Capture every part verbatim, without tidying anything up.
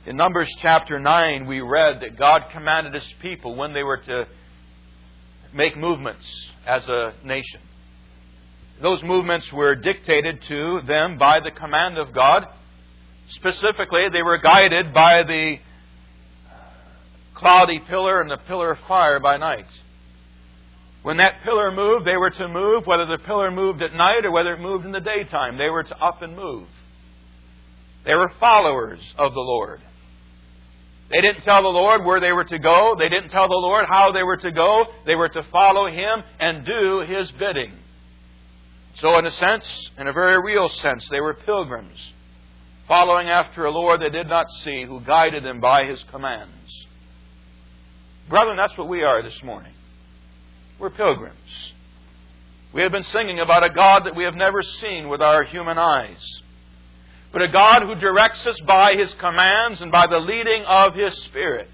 In Numbers chapter nine, we read that God commanded His people when they were to make movements as a nation. Those movements were dictated to them by the command of God. Specifically, they were guided by the cloudy pillar and the pillar of fire by night. When that pillar moved, they were to move, whether the pillar moved at night or whether it moved in the daytime. They were to up and move. They were followers of the Lord. They didn't tell the Lord where they were to go. They didn't tell the Lord how they were to go. They were to follow Him and do His bidding. So in a sense, in a very real sense, they were pilgrims, following after a Lord they did not see, who guided them by His commands. Brethren, that's what we are this morning. We're pilgrims. We have been singing about a God that we have never seen with our human eyes, but a God who directs us by His commands and by the leading of His Spirit.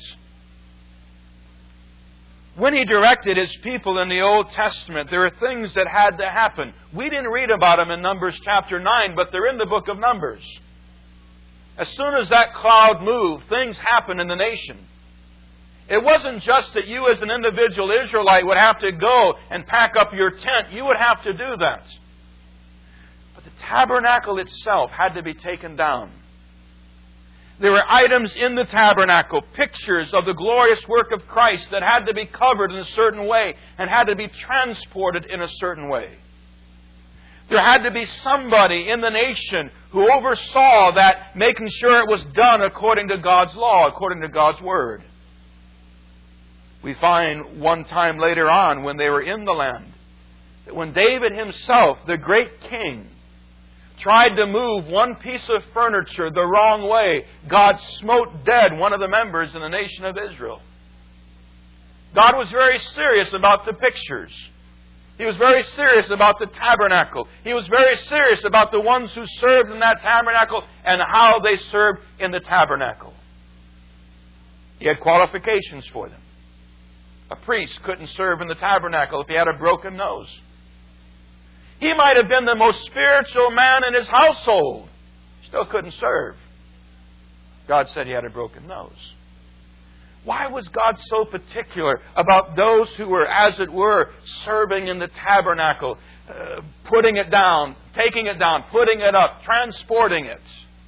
When He directed His people in the Old Testament, there are things that had to happen. We didn't read about them in Numbers chapter nine, but they're in the book of Numbers. As soon as that cloud moved, things happened in the nation. It wasn't just that you as an individual Israelite would have to go and pack up your tent. You would have to do that. But the tabernacle itself had to be taken down. There were items in the tabernacle, pictures of the glorious work of Christ that had to be covered in a certain way and had to be transported in a certain way. There had to be somebody in the nation who oversaw that, making sure it was done according to God's law, according to God's Word. We find one time later on when they were in the land, that when David himself, the great king, tried to move one piece of furniture the wrong way, God smote dead one of the members in the nation of Israel. God was very serious about the pictures. He was very serious about the tabernacle. He was very serious about the ones who served in that tabernacle and how they served in the tabernacle. He had qualifications for them. A priest couldn't serve in the tabernacle if he had a broken nose. He might have been the most spiritual man in his household. Still couldn't serve. God said he had a broken nose. Why was God so particular about those who were, as it were, serving in the tabernacle, uh, putting it down, taking it down, putting it up, transporting it?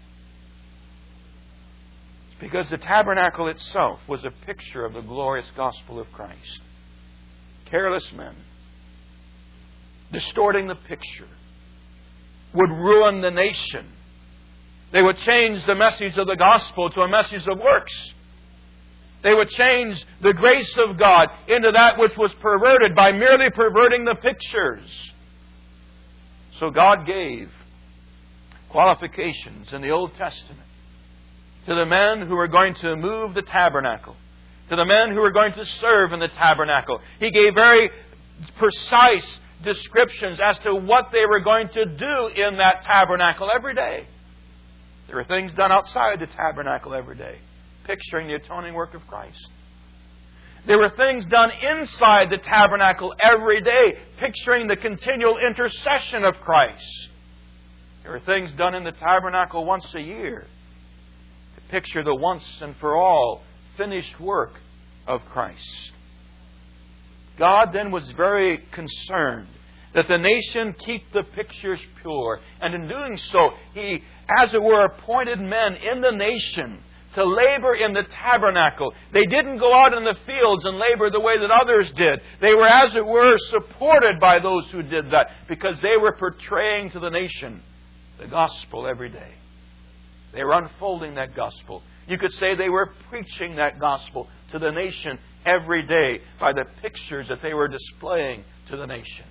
It's because the tabernacle itself was a picture of the glorious gospel of Christ. Careless men, distorting the picture, would ruin the nation. They would change the message of the gospel to a message of works. They would change the grace of God into that which was perverted by merely perverting the pictures. So God gave qualifications in the Old Testament to the men who were going to move the tabernacle, to the men who were going to serve in the tabernacle. He gave very precise descriptions as to what they were going to do in that tabernacle every day. There were things done outside the tabernacle every day, picturing the atoning work of Christ. There were things done inside the tabernacle every day, picturing the continual intercession of Christ. There were things done in the tabernacle once a year to picture the once and for all finished work of Christ. God then was very concerned that the nation keep the pictures pure. And in doing so, He, as it were, appointed men in the nation to labor in the tabernacle. They didn't go out in the fields and labor the way that others did. They were, as it were, supported by those who did that, because they were portraying to the nation the gospel every day. They were unfolding that gospel. You could say they were preaching that gospel to the nation every day by the pictures that they were displaying to the nation.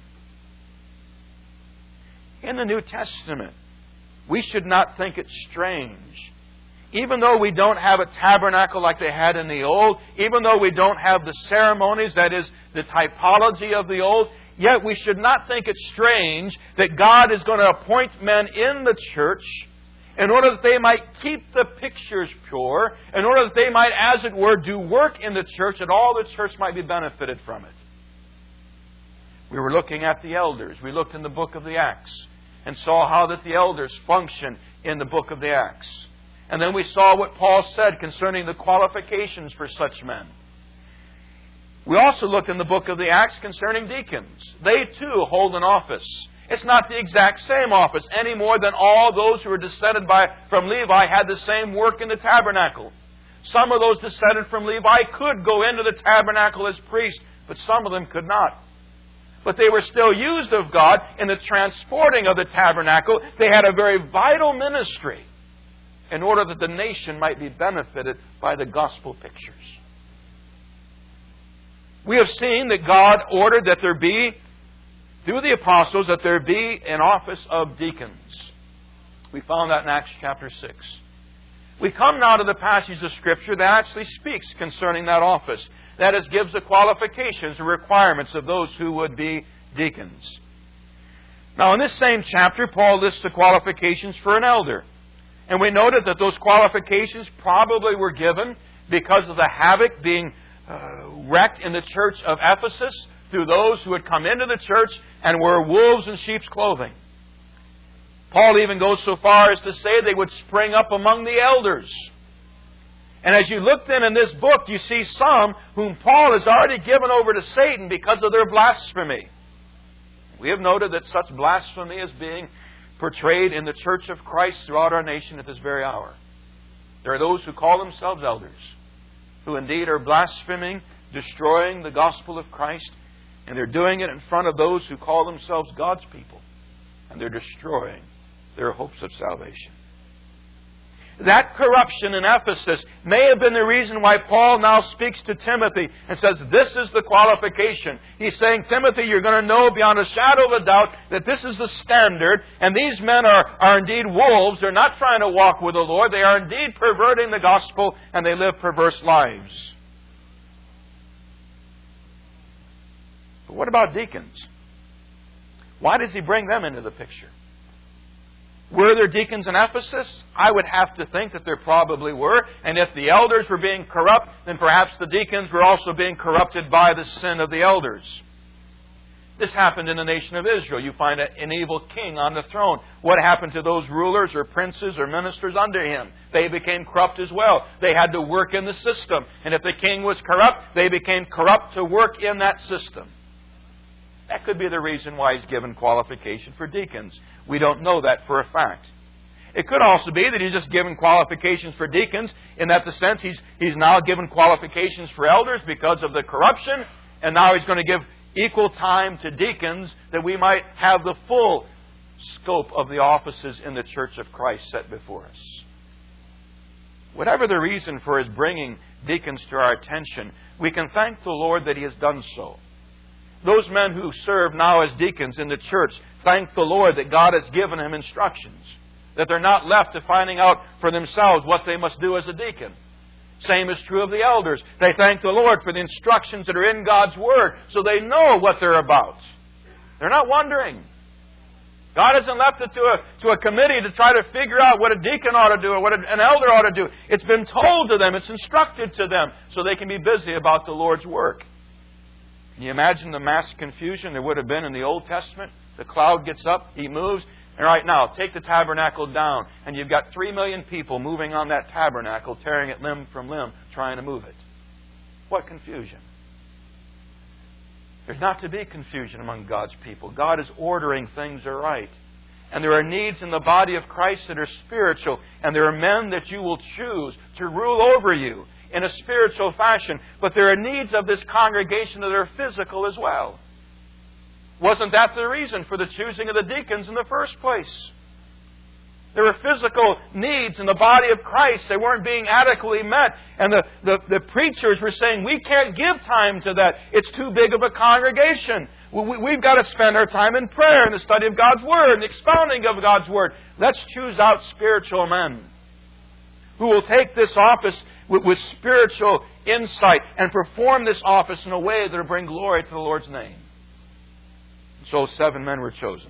In the New Testament, we should not think it strange. Even though we don't have a tabernacle like they had in the Old, even though we don't have the ceremonies, that is, the typology of the Old, yet we should not think it strange that God is going to appoint men in the church in order that they might keep the pictures pure, in order that they might, as it were, do work in the church, and all the church might be benefited from it. We were looking at the elders. We looked in the book of the Acts and saw how that the elders function in the book of the Acts. And then we saw what Paul said concerning the qualifications for such men. We also looked in the book of the Acts concerning deacons. They too hold an office. It's not the exact same office any more than all those who were descended by, from Levi had the same work in the tabernacle. Some of those descended from Levi could go into the tabernacle as priests, but some of them could not. But they were still used of God in the transporting of the tabernacle. They had a very vital ministry in order that the nation might be benefited by the gospel pictures. We have seen that God ordered that there be, through the apostles, that there be an office of deacons. We found that in Acts chapter six. We come now to the passage of Scripture that actually speaks concerning that office. That is, gives the qualifications and requirements of those who would be deacons. Now, in this same chapter, Paul lists the qualifications for an elder. And we noted that those qualifications probably were given because of the havoc being uh, wrecked in the church of Ephesus through those who had come into the church and were wolves in sheep's clothing. Paul even goes so far as to say they would spring up among the elders. And as you look then in this book, you see some whom Paul has already given over to Satan because of their blasphemy. We have noted that such blasphemy is being portrayed in the church of Christ throughout our nation at this very hour. There are those who call themselves elders, who indeed are blaspheming, destroying the gospel of Christ, and they're doing it in front of those who call themselves God's people. And they're destroying their hopes of salvation. That corruption in Ephesus may have been the reason why Paul now speaks to Timothy and says, this is the qualification. He's saying, Timothy, you're going to know beyond a shadow of a doubt that this is the standard, and these men are, are indeed wolves. They're not trying to walk with the Lord. They are indeed perverting the gospel, and they live perverse lives. But what about deacons? Why does he bring them into the picture? Were there deacons in Ephesus? I would have to think that there probably were. And if the elders were being corrupt, then perhaps the deacons were also being corrupted by the sin of the elders. This happened in the nation of Israel. You find an evil king on the throne. What happened to those rulers or princes or ministers under him? They became corrupt as well. They had to work in the system. And if the king was corrupt, they became corrupt to work in that system. That could be the reason why he's given qualification for deacons. We don't know that for a fact. It could also be that he's just given qualifications for deacons in that the sense he's, he's now given qualifications for elders because of the corruption, and now he's going to give equal time to deacons that we might have the full scope of the offices in the church of Christ set before us. Whatever the reason for his bringing deacons to our attention, we can thank the Lord that he has done so. Those men who serve now as deacons in the church thank the Lord that God has given them instructions, that they're not left to finding out for themselves what they must do as a deacon. Same is true of the elders. They thank the Lord for the instructions that are in God's Word, so they know what they're about. They're not wondering. God hasn't left it to a, to a committee to try to figure out what a deacon ought to do or what an elder ought to do. It's been told to them. It's instructed to them so they can be busy about the Lord's work. Can you imagine the mass confusion there would have been in the Old Testament? The cloud gets up, he moves, and right now, take the tabernacle down, and you've got three million people moving on that tabernacle, tearing it limb from limb, trying to move it. What confusion. There's not to be confusion among God's people. God is ordering things aright. And there are needs in the body of Christ that are spiritual, and there are men that you will choose to rule over you in a spiritual fashion. But there are needs of this congregation that are physical as well. Wasn't that the reason for the choosing of the deacons in the first place? There were physical needs in the body of Christ. They weren't being adequately met. And the, the, the preachers were saying, we can't give time to that. It's too big of a congregation. We, we've got to spend our time in prayer and the study of God's Word and the expounding of God's Word. Let's choose out spiritual men who will take this office with, with spiritual insight and perform this office in a way that will bring glory to the Lord's name. So seven men were chosen.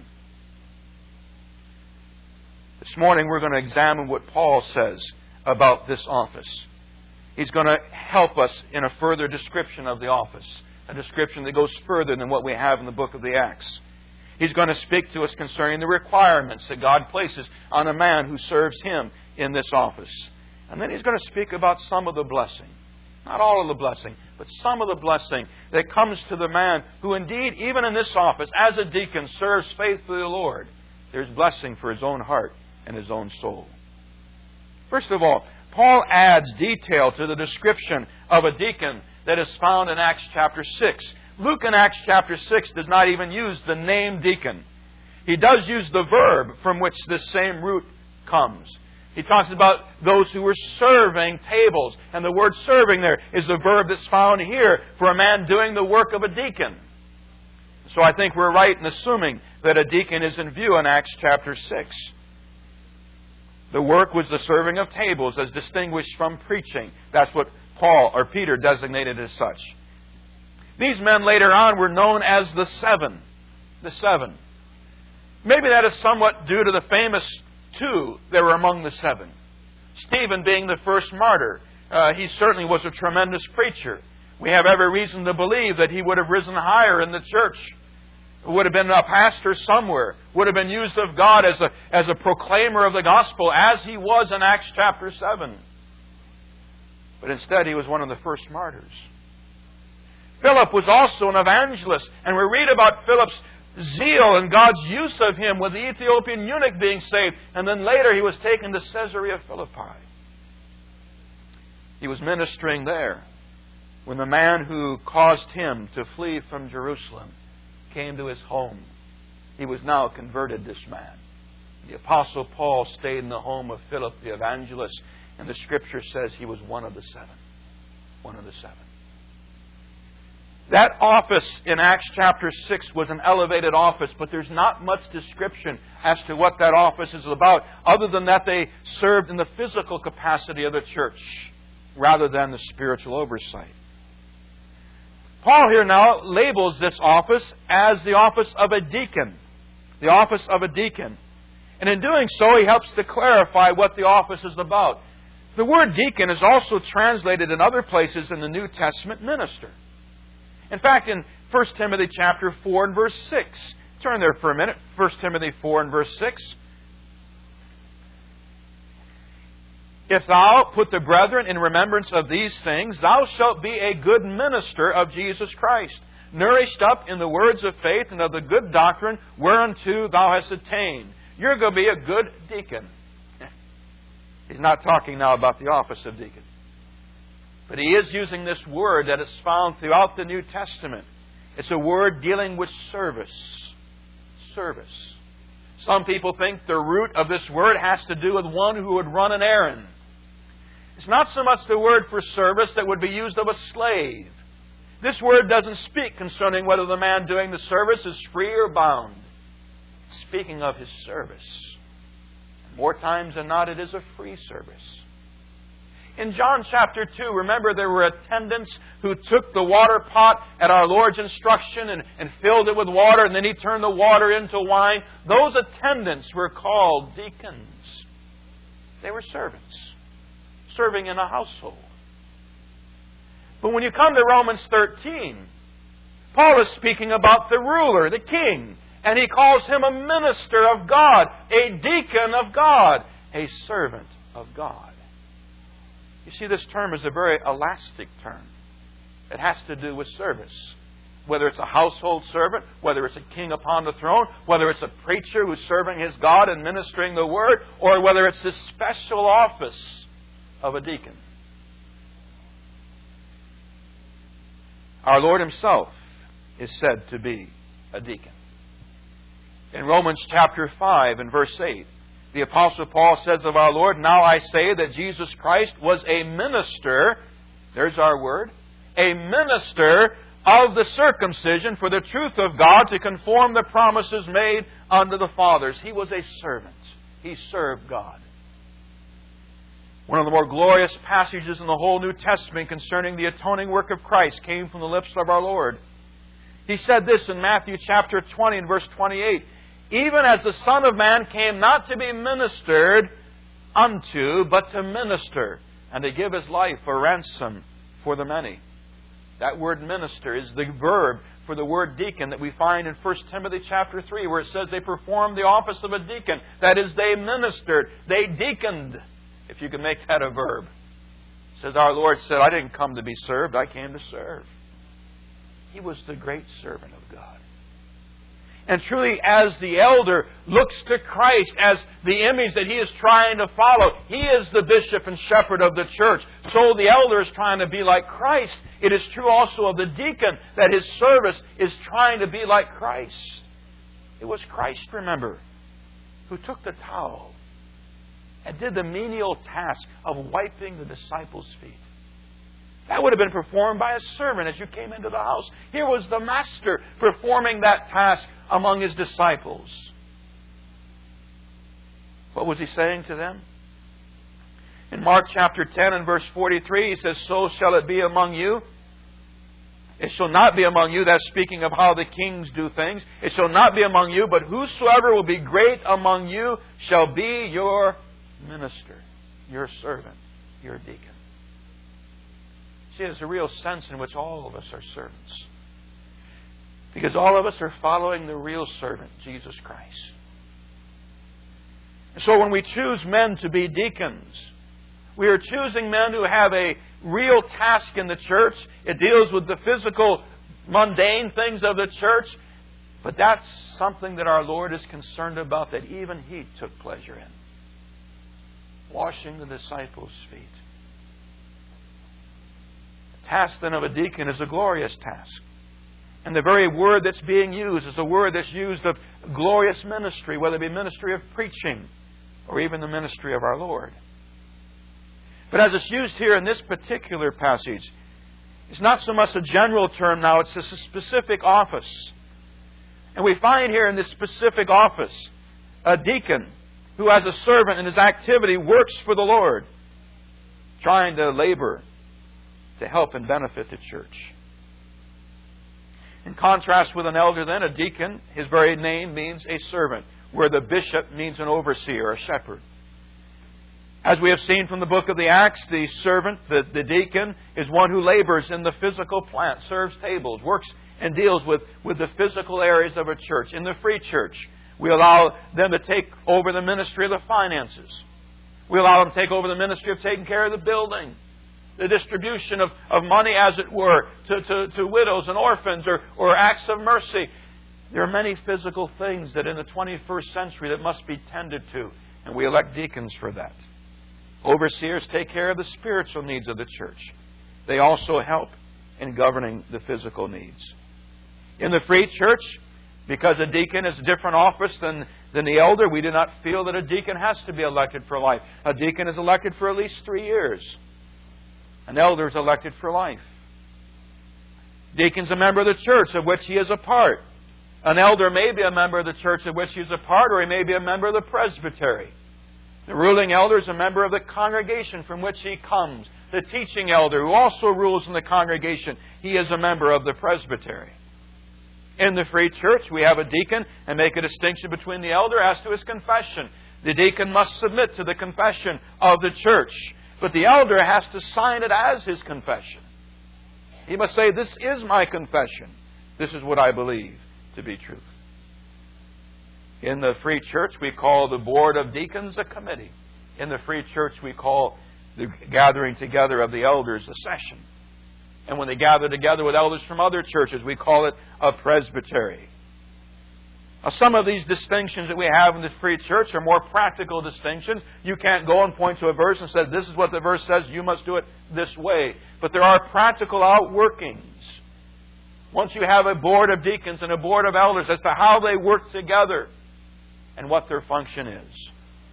This morning we're going to examine what Paul says about this office. He's going to help us in a further description of the office. A description that goes further than what we have in the book of the Acts. He's going to speak to us concerning the requirements that God places on a man who serves Him in this office. And then He's going to speak about some of the blessing. Not all of the blessing, but some of the blessing that comes to the man who indeed, even in this office, as a deacon, serves faithfully the Lord. There's blessing for his own heart and his own soul. First of all, Paul adds detail to the description of a deacon that is found in Acts chapter six. Luke in Acts chapter six does not even use the name deacon. He does use the verb from which this same root comes. He talks about those who were serving tables. And the word serving there is the verb that's found here for a man doing the work of a deacon. So I think we're right in assuming that a deacon is in view in Acts chapter six. The work was the serving of tables as distinguished from preaching. That's what Paul or Peter designated as such. These men later on were known as the Seven. The Seven. Maybe that is somewhat due to the famous two that were among the seven. Stephen being the first martyr. Uh, he certainly was a tremendous preacher. We have every reason to believe that he would have risen higher in the church. Would have been a pastor somewhere. Would have been used of God as a, as a proclaimer of the gospel, as he was in Acts chapter seven. But instead he was one of the first martyrs. Philip was also an evangelist. And we read about Philip's zeal and God's use of him with the Ethiopian eunuch being saved. And then later he was taken to Caesarea Philippi. He was ministering there when the man who caused him to flee from Jerusalem came to his home. He was now converted, this man. The Apostle Paul stayed in the home of Philip the evangelist, and the Scripture says he was one of the seven. One of the seven. That office in Acts chapter six was an elevated office, but there's not much description as to what that office is about, other than that they served in the physical capacity of the church rather than the spiritual oversight. Paul here now labels this office as the office of a deacon. The office of a deacon. And in doing so, he helps to clarify what the office is about. The word deacon is also translated in other places in the New Testament minister. In fact, in First Timothy chapter four and verse six, turn there for a minute, First Timothy four and verse six. If thou put the brethren in remembrance of these things, thou shalt be a good minister of Jesus Christ, nourished up in the words of faith and of the good doctrine whereunto thou hast attained. You're going to be a good deacon. He's not talking now about the office of deacon. But he is using this word that is found throughout the New Testament. It's a word dealing with service. Service. Some people think the root of this word has to do with one who would run an errand. It's not so much the word for service that would be used of a slave. This word doesn't speak concerning whether the man doing the service is free or bound. It's speaking of his service. More times than not, it is a free service. In John chapter two, remember there were attendants who took the water pot at our Lord's instruction and, and filled it with water, and then He turned the water into wine. Those attendants were called deacons. They were servants, serving in a household. But when you come to Romans thirteen, Paul is speaking about the ruler, the king, and he calls him a minister of God, a deacon of God, a servant of God. You see, this term is a very elastic term. It has to do with service. Whether it's a household servant, whether it's a king upon the throne, whether it's a preacher who's serving his God and ministering the Word, or whether it's the special office of a deacon. Our Lord Himself is said to be a deacon. In Romans chapter five and verse eight, the Apostle Paul says of our Lord, "Now I say that Jesus Christ was a minister," there's our word, "a minister of the circumcision for the truth of God, to conform the promises made unto the fathers." He was a servant. He served God. One of the more glorious passages in the whole New Testament concerning the atoning work of Christ came from the lips of our Lord. He said this in Matthew chapter twenty and verse twenty-eight. "Even as the Son of Man came not to be ministered unto, but to minister, and to give His life a ransom for the many." That word minister is the verb for the word deacon that we find in First Timothy chapter three, where it says they performed the office of a deacon. That is, they ministered, they deaconed. if you can make that a verb. It says, our Lord said, I didn't come to be served, I came to serve. He was the great servant of God. And truly, as the elder looks to Christ as the image that he is trying to follow, he is the bishop and shepherd of the church. So the elder is trying to be like Christ. It is true also of the deacon that his service is trying to be like Christ. It was Christ, remember, who took the towel and did the menial task of wiping the disciples' feet. That would have been performed by a servant as you came into the house. Here was the master performing that task among his disciples. What was he saying to them? In Mark chapter ten and verse forty-three, he says, so shall it be among you. It shall not be among you. That's speaking of how the kings do things. It shall not be among you, but whosoever will be great among you shall be your minister, your servant, your deacon. See, there's a real sense in which all of us are servants. Because all of us are following the real servant, Jesus Christ. And so when we choose men to be deacons, we are choosing men who have a real task in the church. It deals with the physical, mundane things of the church. But that's something that our Lord is concerned about, that even He took pleasure in. Washing the disciples' feet. The task then of a deacon is a glorious task. And the very word that's being used is a word that's used of glorious ministry, whether it be ministry of preaching or even the ministry of our Lord. But as it's used here in this particular passage, it's not so much a general term now, it's a specific office. And we find here in this specific office a deacon who as a servant in his activity works for the Lord, trying to labor to help and benefit the church. In contrast with an elder then, a deacon, his very name means a servant, where the bishop means an overseer, a shepherd. As we have seen from the book of the Acts, the servant, the, the deacon, is one who labors in the physical plant, serves tables, works and deals with, with the physical areas of a church. In the free church, we allow them to take over the ministry of the finances. We allow them to take over the ministry of taking care of the building, the distribution of, of money, as it were, to, to, to widows and orphans, or, or acts of mercy. There are many physical things that in the twenty-first century that must be tended to, and we elect deacons for that. Overseers take care of the spiritual needs of the church. They also help in governing the physical needs. In the free church, because a deacon is a different office than, than the elder, we do not feel that a deacon has to be elected for life. A deacon is elected for at least three years. An elder is elected for life. Deacon's a member of the church of which he is a part. An elder may be a member of the church of which he is a part, or he may be a member of the presbytery. The ruling elder is a member of the congregation from which he comes. The teaching elder, who also rules in the congregation, he is a member of the presbytery. In the free church, we have a deacon and make a distinction between the elder as to his confession. The deacon must submit to the confession of the church, but the elder has to sign it as his confession. He must say, "This is my confession. This is what I believe to be truth." In the free church, we call the board of deacons a committee. In the free church, we call the gathering together of the elders a session. And when they gather together with elders from other churches, we call it a presbytery. Now, some of these distinctions that we have in the free church are more practical distinctions. You can't go and point to a verse and say, "This is what the verse says, you must do it this way." But there are practical outworkings. Once you have a board of deacons and a board of elders as to how they work together and what their function is.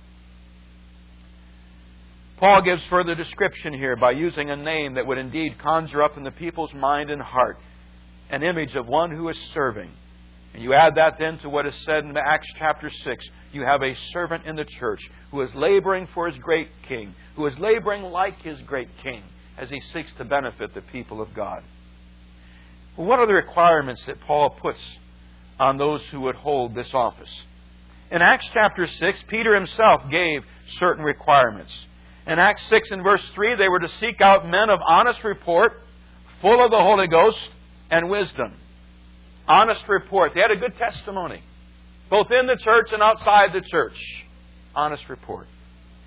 Paul gives further description here by using a name that would indeed conjure up in the people's mind and heart an image of one who is serving. And you add that then to what is said in Acts chapter six. You have a servant in the church who is laboring for his great king, who is laboring like his great king as he seeks to benefit the people of God. Well, what are the requirements that Paul puts on those who would hold this office? In Acts chapter six, Peter himself gave certain requirements. In Acts six and verse three, they were to seek out men of honest report, full of the Holy Ghost and wisdom. Honest report. They had a good testimony, both in the church and outside the church. Honest report.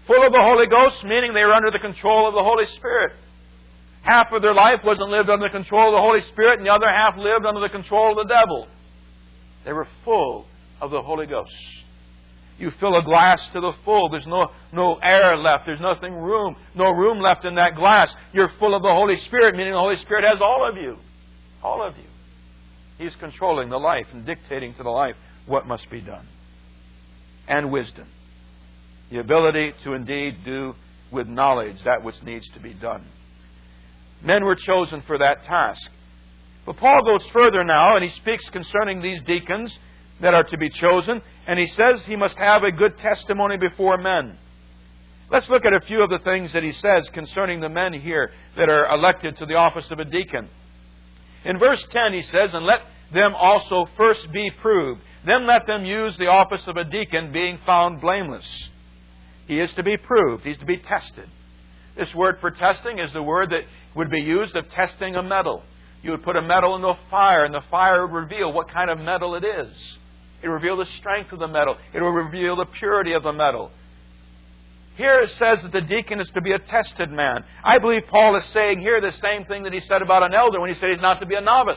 Full of the Holy Ghost, meaning they were under the control of the Holy Spirit. Half of their life wasn't lived under the control of the Holy Spirit, and the other half lived under the control of the devil. They were full of the Holy Ghost. You fill a glass to the full. There's no, no air left. There's nothing room, no room left in that glass. You're full of the Holy Spirit, meaning the Holy Spirit has all of you. All of you. He's controlling the life and dictating to the life what must be done. And wisdom. The ability to indeed do with knowledge that which needs to be done. Men were chosen for that task. But Paul goes further now, and he speaks concerning these deacons that are to be chosen, and he says he must have a good testimony before men. Let's look at a few of the things that he says concerning the men here that are elected to the office of a deacon. In verse ten he says, "And let them also first be proved. Then let them use the office of a deacon, being found blameless." He is to be proved. He's to be tested. This word for testing is the word that would be used of testing a metal. You would put a metal in the fire, and the fire would reveal what kind of metal it is. It would reveal the strength of the metal. It will reveal the purity of the metal. Here it says that the deacon is to be a tested man. I believe Paul is saying here the same thing that he said about an elder when he said he's not to be a novice.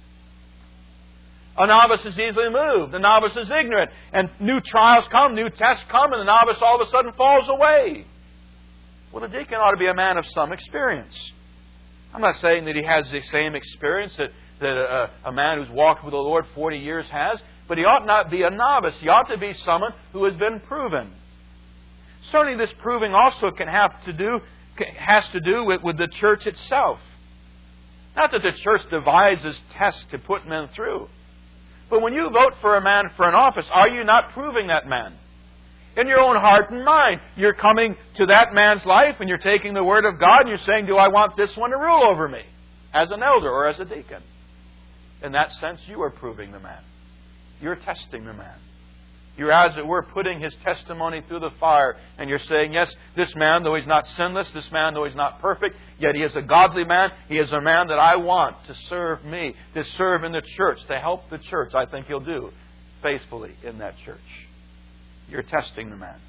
A novice is easily moved. The novice is ignorant. And new trials come, new tests come, and the novice all of a sudden falls away. Well, the deacon ought to be a man of some experience. I'm not saying that he has the same experience that, that a, a man who's walked with the Lord forty years has, but he ought not be a novice. He ought to be someone who has been proven. Certainly this proving also can have to do, has to do with, with the church itself. Not that the church devises tests to put men through. But when you vote for a man for an office, are you not proving that man? In your own heart and mind, you're coming to that man's life and you're taking the Word of God and you're saying, do I want this one to rule over me? As an elder or as a deacon. In that sense, you are proving the man. You're testing the man. You're, as it were, putting his testimony through the fire. And you're saying, yes, this man, though he's not sinless, this man, though he's not perfect, yet he is a godly man. He is a man that I want to serve me, to serve in the church, to help the church. I think he'll do faithfully in that church. You're testing the man.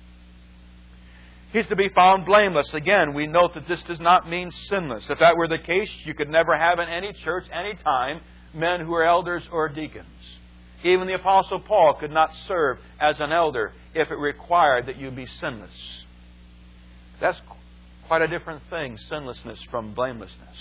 He's to be found blameless. Again, we note that this does not mean sinless. If that were the case, you could never have in any church, any time, men who are elders or deacons. Even the Apostle Paul could not serve as an elder if it required that you be sinless. That's quite a different thing, sinlessness from blamelessness.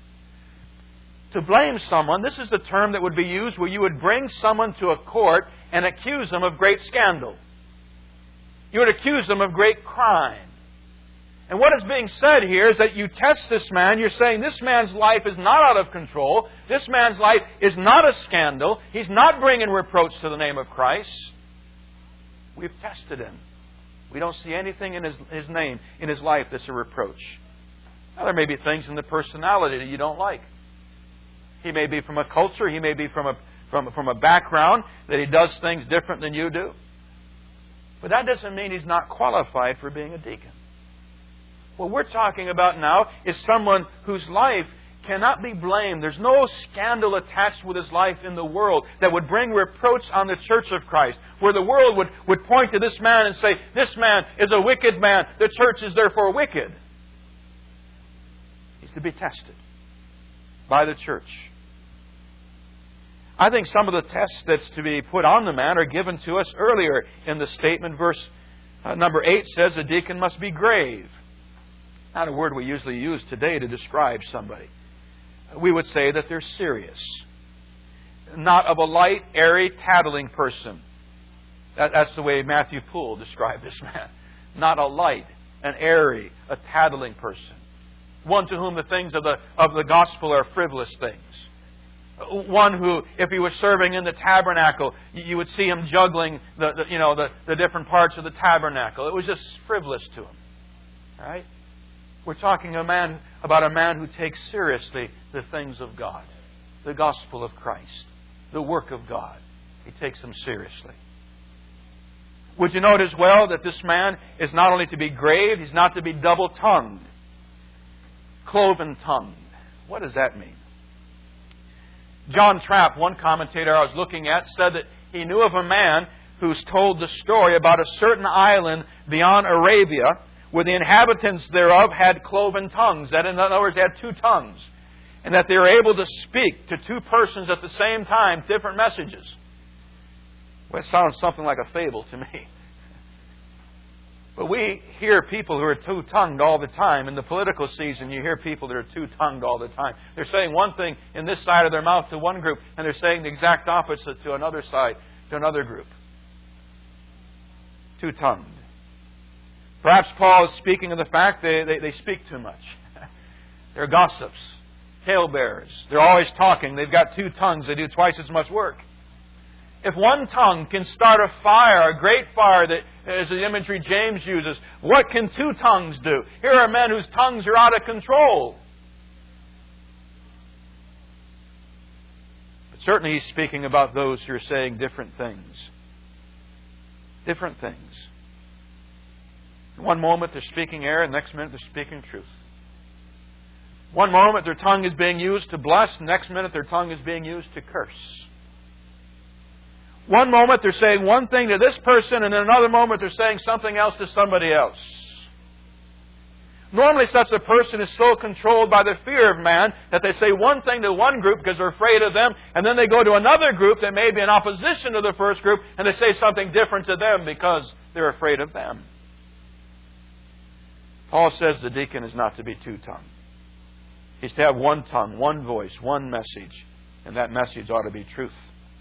To blame someone, this is the term that would be used where you would bring someone to a court and accuse them of great scandal. You would accuse them of great crime. And what is being said here is that you test this man. You're saying this man's life is not out of control. This man's life is not a scandal. He's not bringing reproach to the name of Christ. We've tested him. We don't see anything in his, his name, in his life, that's a reproach. Now, there may be things in the personality that you don't like. He may be from a culture. He may be from a, from, from a background that he does things different than you do. But that doesn't mean he's not qualified for being a deacon. What we're talking about now is someone whose life cannot be blamed. There's no scandal attached with his life in the world that would bring reproach on the church of Christ, where the world would, would point to this man and say, this man is a wicked man. The church is therefore wicked. He's to be tested by the church. I think some of the tests that's to be put on the man are given to us earlier in the statement. Verse uh, number eight says a deacon must be grave. Not a word we usually use today to describe somebody. We would say that they're serious. Not of a light, airy, tattling person. That, that's the way Matthew Poole described this man. Not a light, an airy, a tattling person. One to whom the things of the, of the gospel are frivolous things. One who, if he was serving in the tabernacle, you would see him juggling the, the you know the, the different parts of the tabernacle. It was just frivolous to him. All right? We're talking a man about a man who takes seriously the things of God, the gospel of Christ, the work of God. He takes them seriously. Would you note as well that this man is not only to be grave, he's not to be double-tongued, cloven-tongued. What does that mean? John Trapp, one commentator I was looking at, said that he knew of a man who's told the story about a certain island beyond Arabia where the inhabitants thereof had cloven tongues. That, in other words, they had two tongues. And that they were able to speak to two persons at the same time, different messages. Well, it sounds something like a fable to me. But we hear people who are two-tongued all the time. In the political season, you hear people that are two-tongued all the time. They're saying one thing in this side of their mouth to one group, and they're saying the exact opposite to another side, to another group. Two-tongued. Perhaps Paul is speaking of the fact they, they, they speak too much. They're gossips, talebearers. They're always talking. They've got two tongues. They do twice as much work. If one tongue can start a fire, a great fire that is the imagery James uses, what can two tongues do? Here are men whose tongues are out of control. But certainly he's speaking about those who are saying different things. Different things. In one moment they're speaking error, and the next minute they're speaking truth. One moment their tongue is being used to bless, the next minute their tongue is being used to curse. One moment they're saying one thing to this person, and in another moment they're saying something else to somebody else. Normally such a person is so controlled by the fear of man that they say one thing to one group because they're afraid of them, and then they go to another group that may be in opposition to the first group, and they say something different to them because they're afraid of them. Paul says the deacon is not to be two-tongued. He's to have one tongue, one voice, one message, and that message ought to be truth.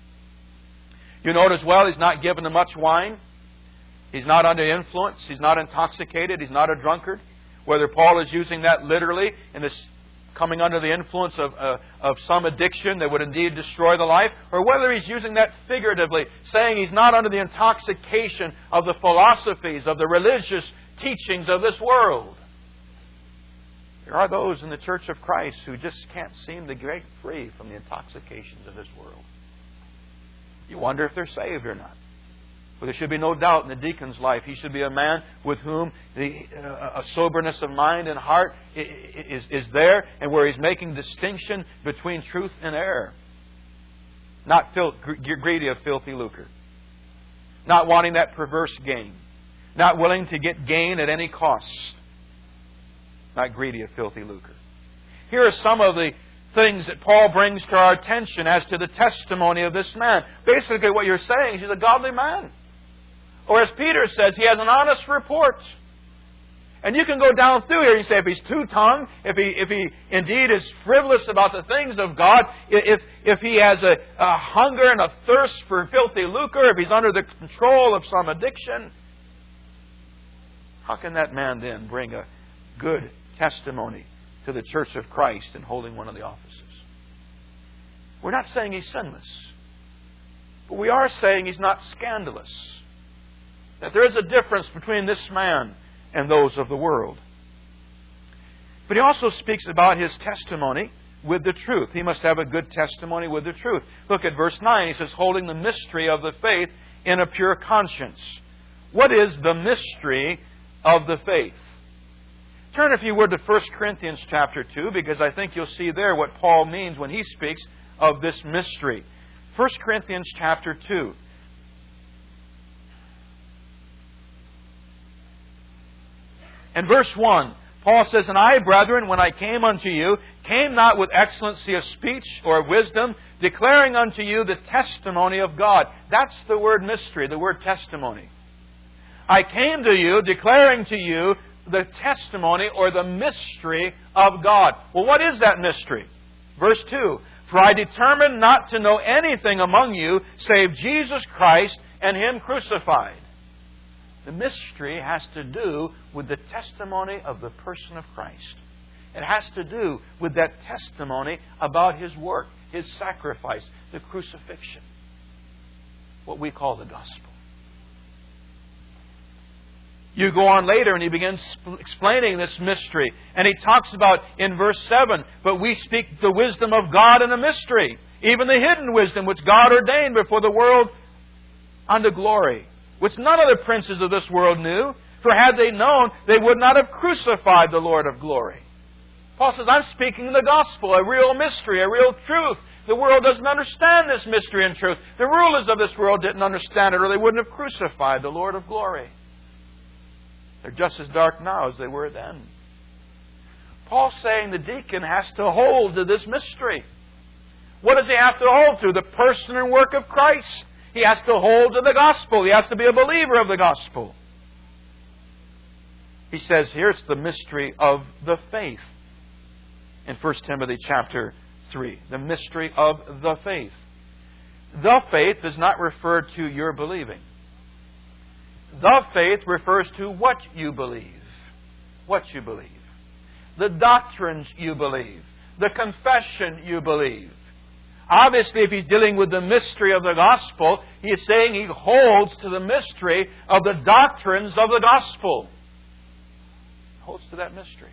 You note as well, he's not given to much wine. He's not under influence. He's not intoxicated. He's not a drunkard. Whether Paul is using that literally in this coming under the influence of, uh, of some addiction that would indeed destroy the life, or whether he's using that figuratively, saying he's not under the intoxication of the philosophies, of the religious teachings of this world. There are those in the Church of Christ who just can't seem to break free from the intoxications of this world. You wonder if they're saved or not. But there should be no doubt in the deacon's life. He should be a man with whom the, uh, a soberness of mind and heart is, is there, and where he's making distinction between truth and error. Not fil- greedy of filthy lucre. Not wanting that perverse gain. Not willing to get gain at any cost. Not greedy of filthy lucre. Here are some of the things that Paul brings to our attention as to the testimony of this man. Basically what you're saying is he's a godly man. Or as Peter says, he has an honest report. And you can go down through here and say if he's two-tongued, if he if he indeed is frivolous about the things of God, if if he has a, a hunger and a thirst for filthy lucre, if he's under the control of some addiction, how can that man then bring a good testimony to the Church of Christ in holding one of the offices? We're not saying he's sinless, but we are saying he's not scandalous. That there is a difference between this man and those of the world. But he also speaks about his testimony with the truth. He must have a good testimony with the truth. Look at verse nine. He says, holding the mystery of the faith in a pure conscience. What is the mystery of the faith? Turn, if you would, to First Corinthians chapter two, because I think you'll see there what Paul means when he speaks of this mystery. First Corinthians chapter two. And verse one, Paul says, and I, brethren, when I came unto you, came not with excellency of speech or of wisdom, declaring unto you the testimony of God. That's the word mystery, the word testimony. I came to you, declaring to you the testimony or the mystery of God. Well, what is that mystery? Verse two, for I determined not to know anything among you save Jesus Christ and Him crucified. The mystery has to do with the testimony of the person of Christ. It has to do with that testimony about His work, His sacrifice, the crucifixion. What we call the gospel. You go on later and he begins explaining this mystery. And he talks about in verse seven, but we speak the wisdom of God in a mystery, even the hidden wisdom which God ordained before the world unto glory, which none of the princes of this world knew, for had they known, they would not have crucified the Lord of glory. Paul says, I'm speaking the gospel, a real mystery, a real truth. The world doesn't understand this mystery and truth. The rulers of this world didn't understand it, or they wouldn't have crucified the Lord of glory. They're just as dark now as they were then. Paul's saying the deacon has to hold to this mystery. What does he have to hold to? The person and work of Christ. He has to hold to the gospel. He has to be a believer of the gospel. He says here it's the mystery of the faith. In First Timothy chapter three. The mystery of the faith. The faith does not refer to your believing. The faith refers to what you believe. What you believe. The doctrines you believe. The confession you believe. Obviously, if he's dealing with the mystery of the gospel, he is saying he holds to the mystery of the doctrines of the gospel. He holds to that mystery.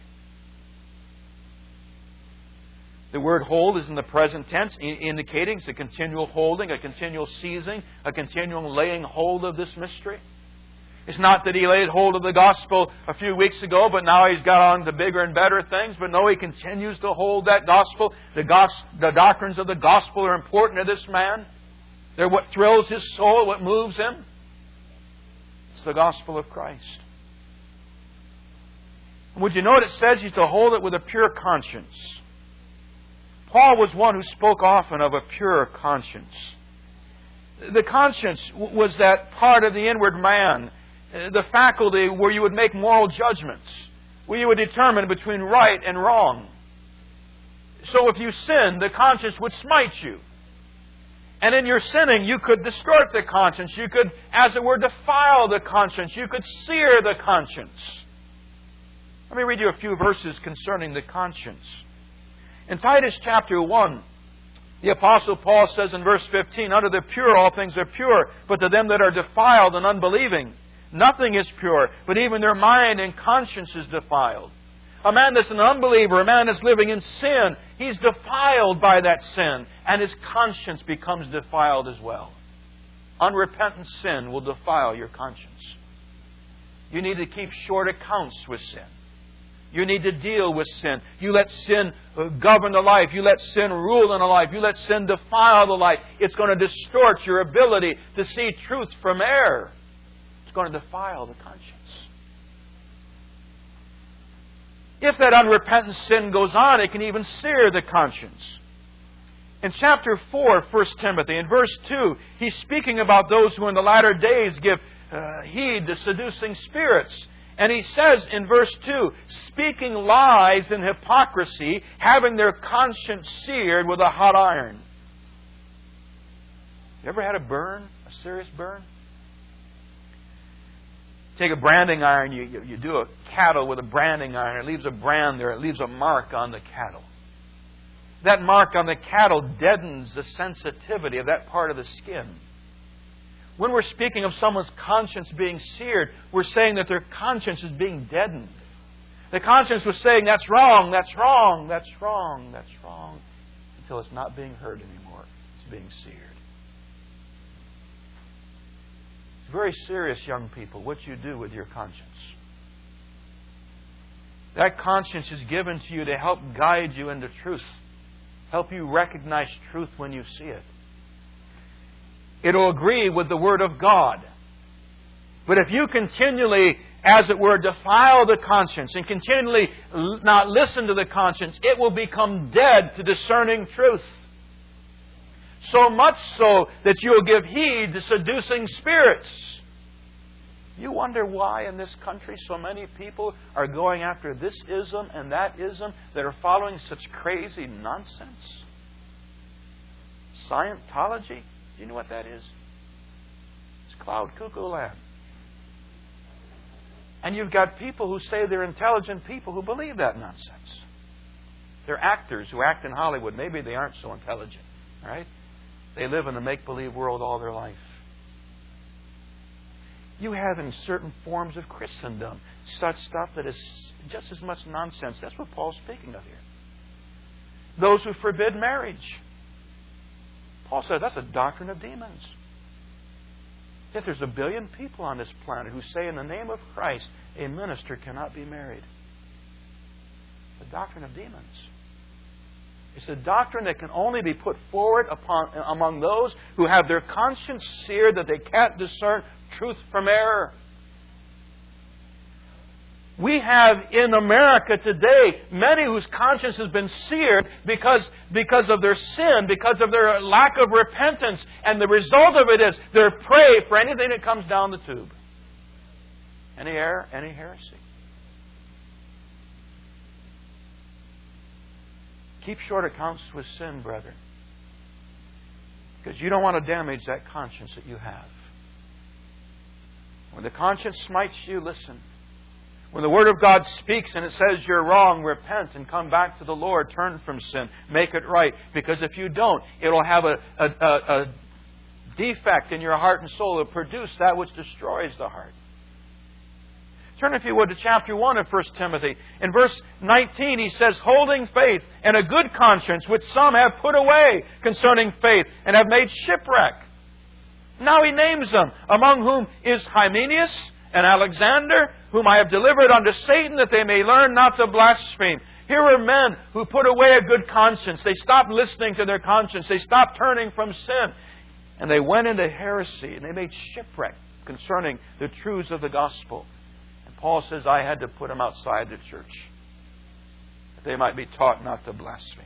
The word hold is in the present tense, indicating it's a continual holding, a continual seizing, a continual laying hold of this mystery. It's not that he laid hold of the gospel a few weeks ago, but now he's got on to bigger and better things. But no, he continues to hold that gospel. The, gos- the doctrines of the gospel are important to this man. They're what thrills his soul, what moves him. It's the gospel of Christ. Would you know what it says? He's to hold it with a pure conscience. Paul was one who spoke often of a pure conscience. The conscience was that part of the inward man, the faculty where you would make moral judgments, where you would determine between right and wrong. So if you sinned, the conscience would smite you. And in your sinning, you could distort the conscience. You could, as it were, defile the conscience. You could sear the conscience. Let me read you a few verses concerning the conscience. In Titus chapter one, the Apostle Paul says in verse fifteen, "Unto the pure all things are pure, but to them that are defiled and unbelieving, nothing is pure, but even their mind and conscience is defiled." A man that's an unbeliever, a man that's living in sin, he's defiled by that sin, and his conscience becomes defiled as well. Unrepentant sin will defile your conscience. You need to keep short accounts with sin. You need to deal with sin. You let sin govern the life. You let sin rule in the life. You let sin defile the life. It's going to distort your ability to see truth from error. It's going to defile the conscience. If that unrepentant sin goes on, it can even sear the conscience. In chapter four of First Timothy, in verse two, he's speaking about those who in the latter days give uh, heed to seducing spirits. And he says in verse two, speaking lies and hypocrisy, having their conscience seared with a hot iron. You ever had a burn? A serious burn? Take a branding iron, you, you, you do a cattle with a branding iron. It leaves a brand there. It leaves a mark on the cattle. That mark on the cattle deadens the sensitivity of that part of the skin. When we're speaking of someone's conscience being seared, we're saying that their conscience is being deadened. The conscience was saying, that's wrong, that's wrong, that's wrong, that's wrong, until it's not being heard anymore. It's being seared. It's very serious, young people, what you do with your conscience. That conscience is given to you to help guide you into truth, help you recognize truth when you see it. It'll agree with the Word of God. But if you continually, as it were, defile the conscience and continually not listen to the conscience, it will become dead to discerning truth. So much so that you'll give heed to seducing spirits. You wonder why in this country so many people are going after this ism and that ism, that are following such crazy nonsense? Scientology? Do you know what that is? It's cloud cuckoo land. And you've got people who say they're intelligent people who believe that nonsense. They're actors who act in Hollywood. Maybe they aren't so intelligent. Right? They live in a make-believe world all their life. You have in certain forms of Christendom such stuff that is just as much nonsense. That's what Paul's speaking of here. Those who forbid marriage. Paul says that's a doctrine of demons. Yet there's a billion people on this planet who say in the name of Christ, a minister cannot be married. The doctrine of demons. It's a doctrine that can only be put forward upon, among those who have their conscience seared that they can't discern truth from error. We have in America today many whose conscience has been seared because, because of their sin, because of their lack of repentance. And the result of it is they're prey for anything that comes down the tube. Any error, any heresy. Keep short accounts with sin, brethren. Because you don't want to damage that conscience that you have. When the conscience smites you, listen. When the Word of God speaks and it says you're wrong, repent and come back to the Lord. Turn from sin. Make it right. Because if you don't, it'll have a, a, a, a defect in your heart and soul. It'll produce that which destroys the heart. Turn, if you would, to chapter one of First Timothy. In verse nineteen, he says, holding faith and a good conscience, which some have put away concerning faith, and have made shipwreck. Now he names them, among whom is Hymenaeus and Alexander, whom I have delivered unto Satan, that they may learn not to blaspheme. Here are men who put away a good conscience. They stopped listening to their conscience. They stopped turning from sin. And they went into heresy, and they made shipwreck concerning the truths of the gospel. Paul says, I had to put them outside the church, that they might be taught not to blaspheme.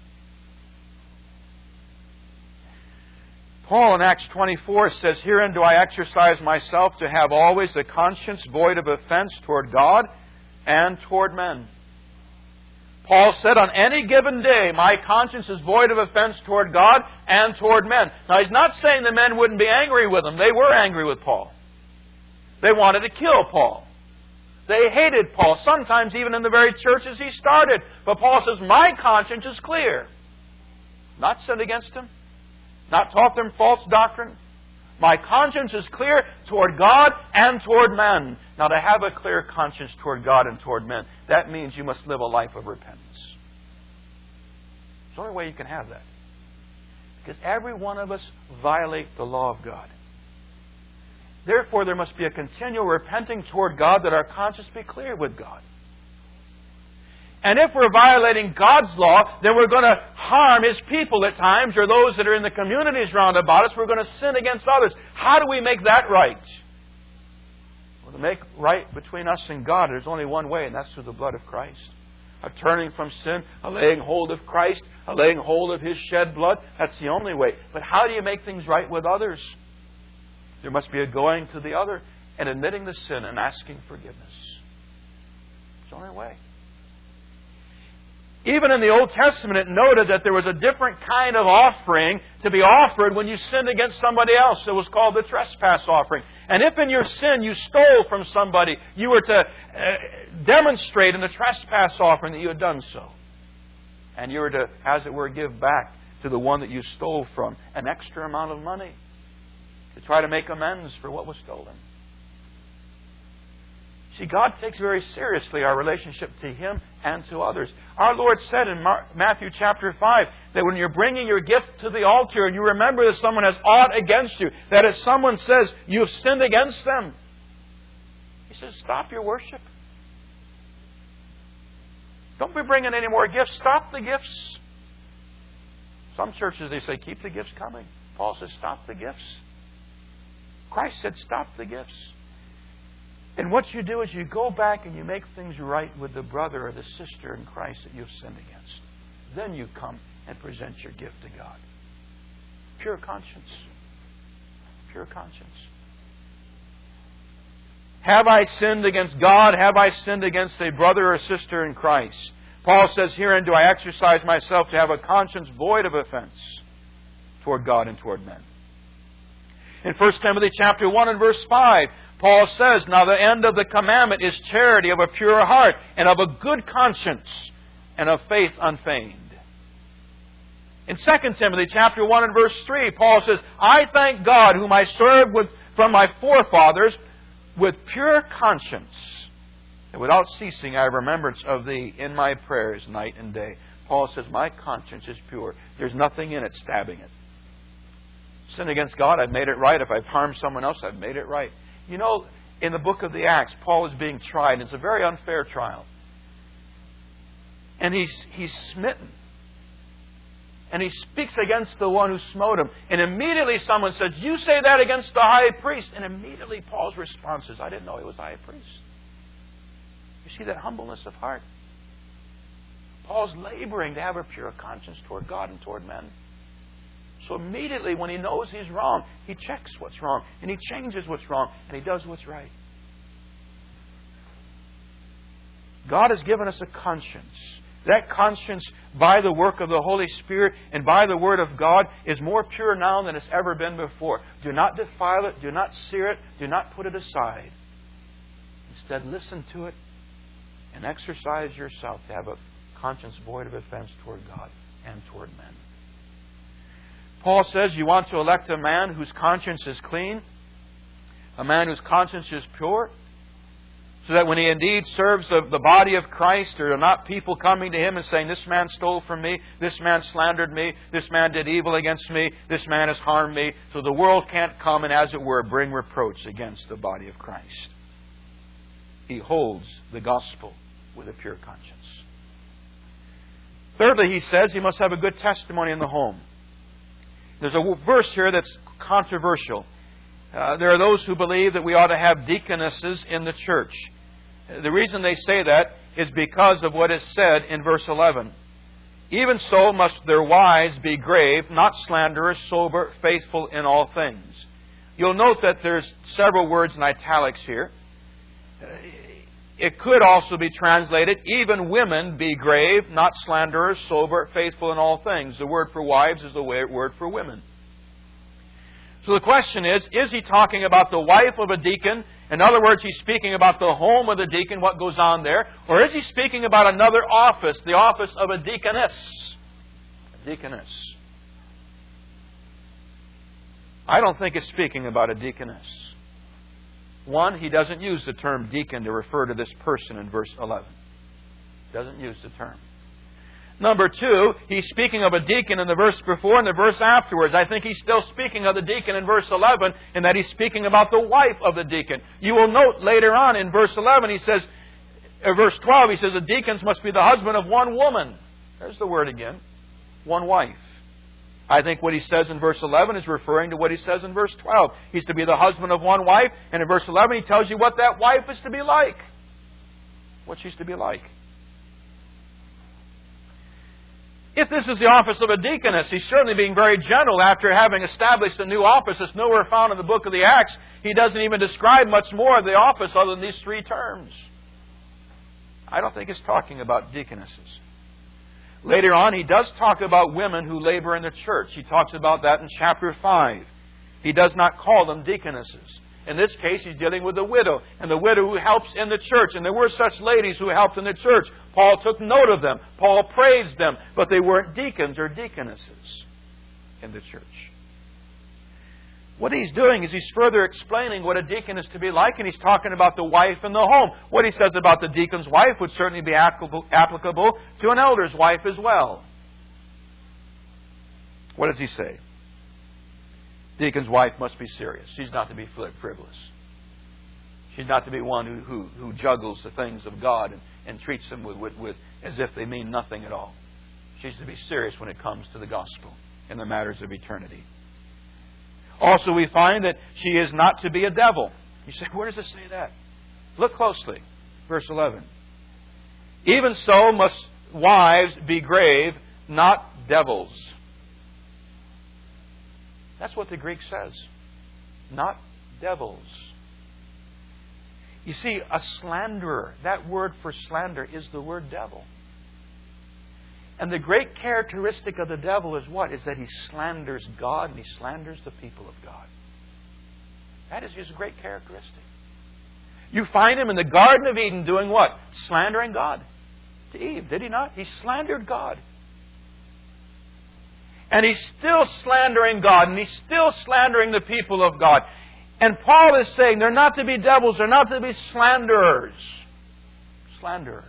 Paul in Acts twenty-four says, herein do I exercise myself to have always a conscience void of offense toward God and toward men. Paul said, on any given day, my conscience is void of offense toward God and toward men. Now, he's not saying the men wouldn't be angry with him. They were angry with Paul. They wanted to kill Paul. They hated Paul, sometimes even in the very churches he started. But Paul says, my conscience is clear. Not sinned against him. Not taught them false doctrine. My conscience is clear toward God and toward men. Now, to have a clear conscience toward God and toward men, that means you must live a life of repentance. It's the only way you can have that. Because every one of us violate the law of God. Therefore, there must be a continual repenting toward God, that our conscience be clear with God. And if we're violating God's law, then we're going to harm His people at times, or those that are in the communities round about us. We're going to sin against others. How do we make that right? Well, to make right between us and God, there's only one way, and that's through the blood of Christ. A turning from sin, a laying hold of Christ, a laying hold of His shed blood. That's the only way. But how do you make things right with others? There must be a going to the other and admitting the sin and asking forgiveness. It's the only way. Even in the Old Testament, it noted that there was a different kind of offering to be offered when you sinned against somebody else. It was called the trespass offering. And if in your sin you stole from somebody, you were to uh, demonstrate in the trespass offering that you had done so. And you were to, as it were, give back to the one that you stole from an extra amount of money, to try to make amends for what was stolen. See, God takes very seriously our relationship to Him and to others. Our Lord said in Matthew chapter five that when you're bringing your gift to the altar and you remember that someone has aught against you, that if someone says you have sinned against them, He says, stop your worship. Don't be bringing any more gifts. Stop the gifts. Some churches, they say, keep the gifts coming. Paul says, stop the gifts. Christ said, stop the gifts. And what you do is you go back and you make things right with the brother or the sister in Christ that you've sinned against. Then you come and present your gift to God. Pure conscience. Pure conscience. Have I sinned against God? Have I sinned against a brother or sister in Christ? Paul says, herein do I exercise myself to have a conscience void of offense toward God and toward men. In First Timothy chapter one and verse five, Paul says, now the end of the commandment is charity of a pure heart and of a good conscience and of faith unfeigned. In Second Timothy chapter one and verse three, Paul says, I thank God whom I served with, from my forefathers with pure conscience, and without ceasing I have remembrance of Thee in my prayers night and day. Paul says, my conscience is pure. There's nothing in it stabbing it. Sin against God, I've made it right. If I've harmed someone else, I've made it right. You know, in the book of the Acts, Paul is being tried. It's a very unfair trial. And he's, he's smitten. And he speaks against the one who smote him. And immediately someone says, you say that against the high priest. And immediately Paul's response is, I didn't know he was high priest. You see that humbleness of heart? Paul's laboring to have a pure conscience toward God and toward men. So immediately when he knows he's wrong, he checks what's wrong, and he changes what's wrong, and he does what's right. God has given us a conscience. That conscience, by the work of the Holy Spirit and by the Word of God, is more pure now than it's ever been before. Do not defile it. Do not sear it. Do not put it aside. Instead, listen to it and exercise yourself to have a conscience void of offense toward God and toward men. Paul says you want to elect a man whose conscience is clean, a man whose conscience is pure, so that when he indeed serves the, the body of Christ, there are not people coming to him and saying, this man stole from me, this man slandered me, this man did evil against me, this man has harmed me. So the world can't come and, as it were, bring reproach against the body of Christ. He holds the gospel with a pure conscience. Thirdly, he says he must have a good testimony in the home. There's a verse here that's controversial. Uh, there are those who believe that we ought to have deaconesses in the church. The reason they say that is because of what is said in verse eleven. Even so must their wives be grave, not slanderers, sober, faithful in all things. You'll note that there's several words in italics here. It could also be translated, even women be grave, not slanderers, sober, faithful in all things. The word for wives is the word for women. So the question is, is he talking about the wife of a deacon? In other words, he's speaking about the home of the deacon, what goes on there. Or is he speaking about another office, the office of a deaconess? A deaconess. I don't think it's speaking about a deaconess. One, he doesn't use the term deacon to refer to this person in verse eleven. He doesn't use the term. Number two, he's speaking of a deacon in the verse before and the verse afterwards. I think he's still speaking of the deacon in verse eleven, and that he's speaking about the wife of the deacon. You will note later on in verse eleven, he says, uh, verse twelve, he says, the deacons must be the husband of one woman. There's the word again. One wife. I think what he says in verse eleven is referring to what he says in verse twelve. He's to be the husband of one wife, and in verse eleven he tells you what that wife is to be like. What she's to be like. If this is the office of a deaconess, he's certainly being very gentle after having established a new office that's nowhere found in the book of the Acts. He doesn't even describe much more of the office other than these three terms. I don't think it's talking about deaconesses. Later on, he does talk about women who labor in the church. He talks about that in chapter five. He does not call them deaconesses. In this case, he's dealing with the widow, and the widow who helps in the church. And there were such ladies who helped in the church. Paul took note of them. Paul praised them. But they weren't deacons or deaconesses in the church. What he's doing is he's further explaining what a deacon is to be like, and he's talking about the wife in the home. What he says about the deacon's wife would certainly be applicable to an elder's wife as well. What does he say? Deacon's wife must be serious. She's not to be frivolous. She's not to be one who, who, who juggles the things of God and, and treats them with, with, with as if they mean nothing at all. She's to be serious when it comes to the gospel and the matters of eternity. Also, we find that she is not to be a devil. You say, where does it say that? Look closely. Verse eleven. Even so must wives be grave, not devils. That's what the Greek says. Not devils. You see, a slanderer, that word for slander is the word devil. And the great characteristic of the devil is what? Is that he slanders God and he slanders the people of God. That is his great characteristic. You find him in the Garden of Eden doing what? Slandering God to Eve, did he not? He slandered God. And he's still slandering God, and he's still slandering the people of God. And Paul is saying they're not to be devils, they're not to be slanderers. Slanderers.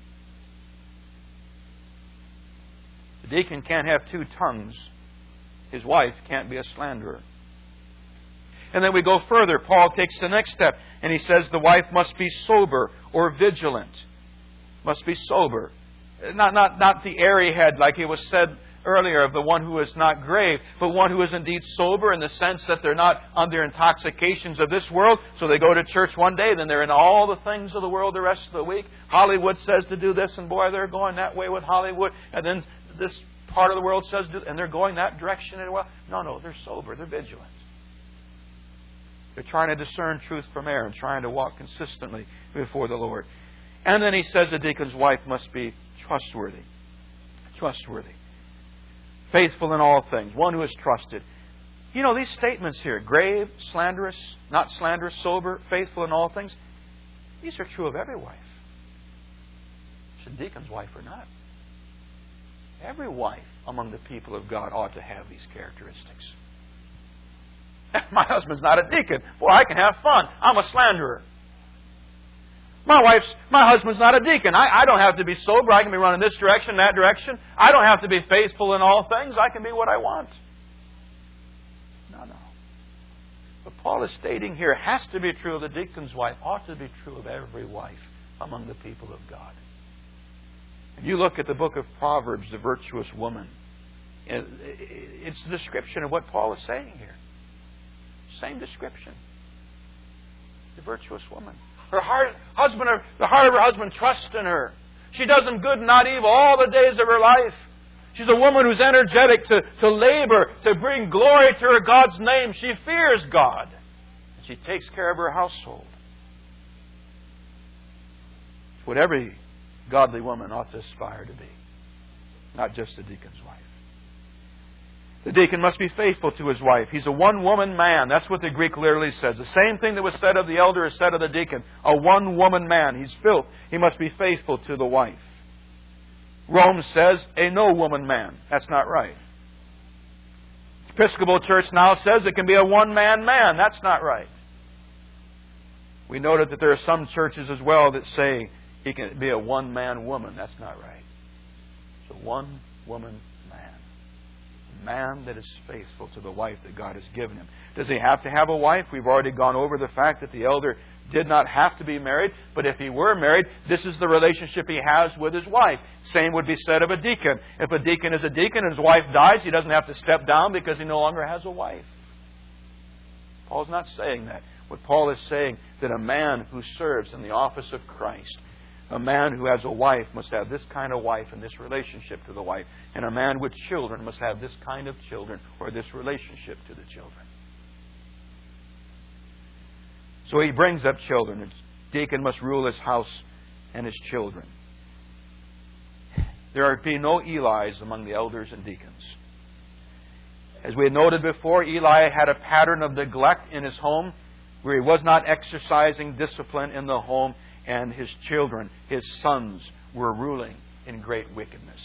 The deacon can't have two tongues. His wife can't be a slanderer. And then we go further. Paul takes the next step, and he says the wife must be sober or vigilant. Must be sober. Not, not, not the airy head like it was said earlier of the one who is not grave, but one who is indeed sober in the sense that they're not under intoxications of this world. So they go to church one day, then they're in all the things of the world the rest of the week. Hollywood says to do this, and boy, they're going that way with Hollywood. And then this part of the world says, do, and they're going that direction as well. No, no, they're sober. They're vigilant. They're trying to discern truth from error and trying to walk consistently before the Lord. And then he says the deacon's wife must be trustworthy. Trustworthy. Faithful in all things. One who is trusted. You know, these statements here, grave, slanderous, not slanderous, sober, faithful in all things, these are true of every wife. It's a deacon's wife or not. Every wife among the people of God ought to have these characteristics. My husband's not a deacon. Boy, I can have fun. I'm a slanderer. My wife's, my husband's not a deacon. I, I don't have to be sober. I can be running this direction, that direction. I don't have to be faithful in all things. I can be what I want. No, no. What Paul is stating here has to be true of the deacon's wife, ought to be true of every wife among the people of God. If you look at the book of Proverbs, the virtuous woman, it's the description of what Paul is saying here. Same description. The virtuous woman. Her heart, husband, the heart of her husband trusts in her. She does him good, not evil, all the days of her life. She's a woman who's energetic to, to labor, to bring glory to her God's name. She fears God. And she takes care of her household. It's what every godly woman ought to aspire to be. Not just a deacon's wife. The deacon must be faithful to his wife. He's a one-woman man. That's what the Greek literally says. The same thing that was said of the elder is said of the deacon. A one-woman man. He's filth. He must be faithful to the wife. Rome says a no-woman man. That's not right. The Episcopal Church now says it can be a one-man man. That's not right. We noted that there are some churches as well that say he can be a one-man woman. That's not right. It's a one-woman man. A man that is faithful to the wife that God has given him. Does he have to have a wife? We've already gone over the fact that the elder did not have to be married. But if he were married, this is the relationship he has with his wife. Same would be said of a deacon. If a deacon is a deacon and his wife dies, he doesn't have to step down because he no longer has a wife. Paul's not saying that. What Paul is saying, that a man who serves in the office of Christ, a man who has a wife must have this kind of wife and this relationship to the wife. And a man with children must have this kind of children or this relationship to the children. So he brings up children. His deacon must rule his house and his children. There are to be no Elis among the elders and deacons. As we had noted before, Eli had a pattern of neglect in his home where he was not exercising discipline in the home, and his children, his sons, were ruling in great wickedness.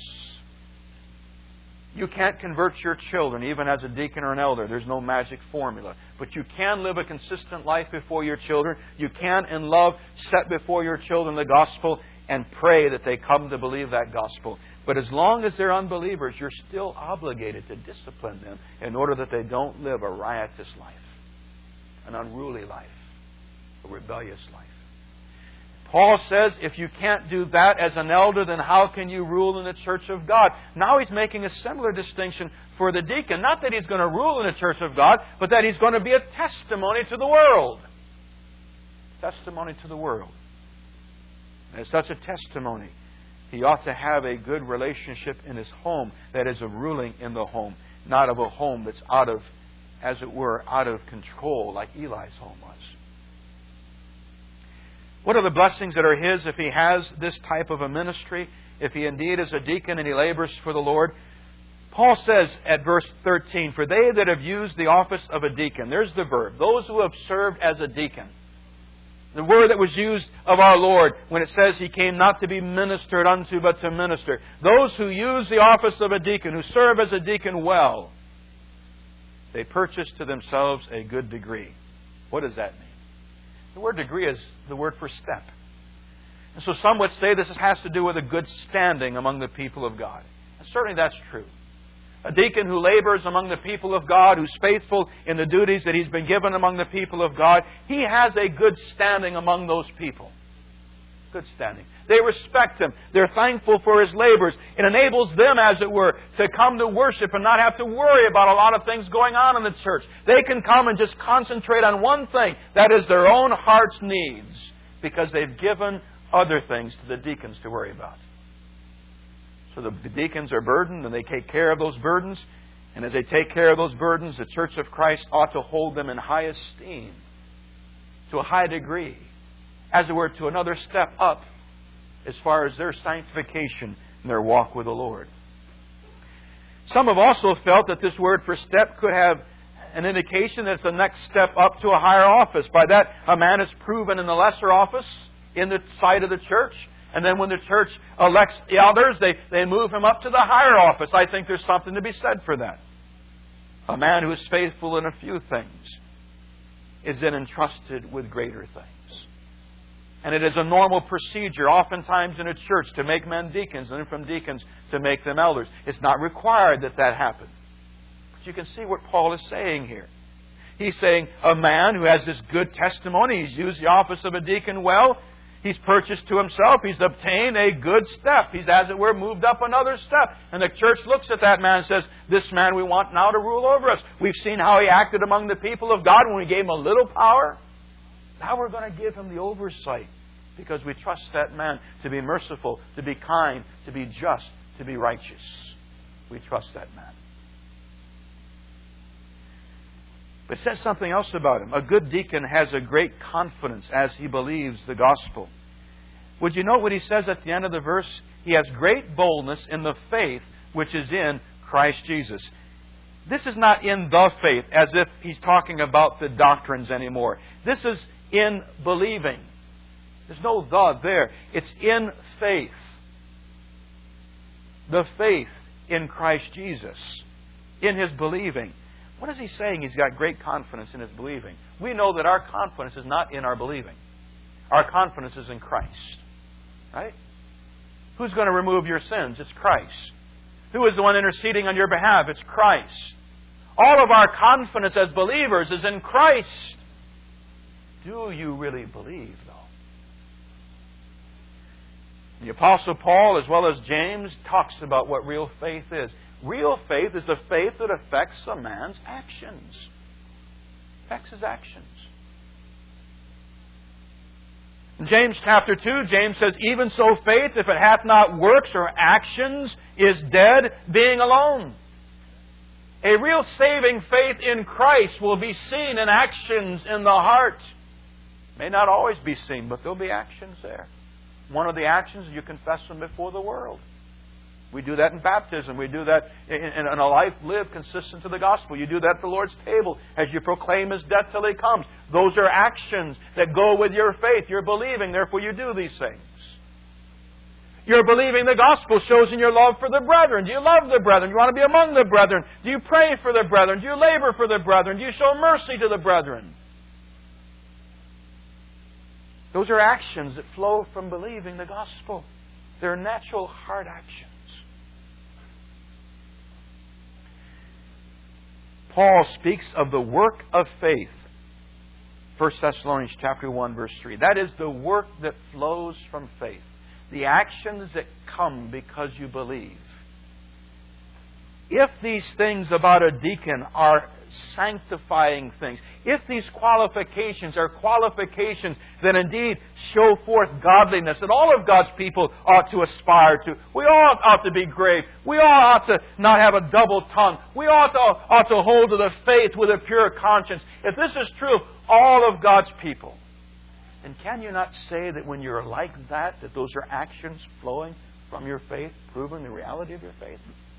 You can't convert your children, even as a deacon or an elder. There's no magic formula. But you can live a consistent life before your children. You can, in love, set before your children the gospel and pray that they come to believe that gospel. But as long as they're unbelievers, you're still obligated to discipline them in order that they don't live a riotous life, an unruly life, a rebellious life. Paul says, if you can't do that as an elder, then how can you rule in the church of God? Now he's making a similar distinction for the deacon. Not that he's going to rule in the church of God, but that he's going to be a testimony to the world. Testimony to the world. And as such a testimony, he ought to have a good relationship in his home, that is, a ruling in the home, not of a home that's out of, as it were, out of control like Eli's home was. What are the blessings that are his if he has this type of a ministry? If he indeed is a deacon and he labors for the Lord? Paul says at verse thirteen, for they that have used the office of a deacon, there's the verb, those who have served as a deacon. The word that was used of our Lord when it says He came not to be ministered unto, but to minister. Those who use the office of a deacon, who serve as a deacon well, they purchase to themselves a good degree. What does that mean? The word degree is the word for step. And so some would say this has to do with a good standing among the people of God. And certainly that's true. A deacon who labors among the people of God, who's faithful in the duties that he's been given among the people of God, he has a good standing among those people. good standing. They respect Him. They're thankful for His labors. It enables them, as it were, to come to worship and not have to worry about a lot of things going on in the church. They can come and just concentrate on one thing. That is their own heart's needs. Because they've given other things to the deacons to worry about. So the deacons are burdened and they take care of those burdens. And as they take care of those burdens, the Church of Christ ought to hold them in high esteem. To a high degree. As it were, to another step up as far as their sanctification and their walk with the Lord. Some have also felt that this word for step could have an indication that it's the next step up to a higher office. By that, a man is proven in the lesser office in the sight of the church. And then when the church elects the elders, they, they move him up to the higher office. I think there's something to be said for that. A man who is faithful in a few things is then entrusted with greater things. And it is a normal procedure, oftentimes in a church, to make men deacons, and then from deacons to make them elders. It's not required that that happen. But you can see what Paul is saying here. He's saying a man who has this good testimony, he's used the office of a deacon well, he's purchased to himself, he's obtained a good step. He's, as it were, moved up another step. And the church looks at that man and says, this man we want now to rule over us. We've seen how he acted among the people of God when we gave him a little power. Now we're going to give him the oversight because we trust that man to be merciful, to be kind, to be just, to be righteous. We trust that man. But it says something else about him. A good deacon has a great confidence as he believes the gospel. Would you note what he says at the end of the verse? He has great boldness in the faith which is in Christ Jesus. This is not in the faith, as if he's talking about the doctrines anymore. This is in believing. There's no the there. It's in faith. The faith in Christ Jesus. In his believing. What is he saying? He's got great confidence in his believing. We know that our confidence is not in our believing. Our confidence is in Christ. Right? Who's going to remove your sins? It's Christ. Who is the one interceding on your behalf? It's Christ. All of our confidence as believers is in Christ. Do you really believe, though? The Apostle Paul, as well as James, talks about what real faith is. Real faith is the faith that affects a man's actions. Affects his actions. In James chapter two, James says, even so faith, if it hath not works or actions, is dead, being alone. A real saving faith in Christ will be seen in actions in the heart. May not always be seen, but there'll be actions there. One of the actions, you confess them before the world. We do that in baptism. We do that in, in, in a life lived consistent to the gospel. You do that at the Lord's table as you proclaim His death till He comes. Those are actions that go with your faith. You're believing, therefore you do these things. You're believing the gospel shows in your love for the brethren. Do you love the brethren? Do you want to be among the brethren? Do you pray for the brethren? Do you labor for the brethren? Do you show mercy to the brethren? Those are actions that flow from believing the gospel. They're natural heart actions. Paul speaks of the work of faith. First Thessalonians chapter one, verse three. That is the work that flows from faith. The actions that come because you believe. If these things about a deacon are sanctifying things, if these qualifications are qualifications that indeed show forth godliness that all of God's people ought to aspire to, we all ought to be grave, we all ought to not have a double tongue, we ought to, ought to hold to the faith with a pure conscience. If this is true of all of God's people, then can you not say that when you're like that, that those are actions flowing from your faith, proving the reality of your faith?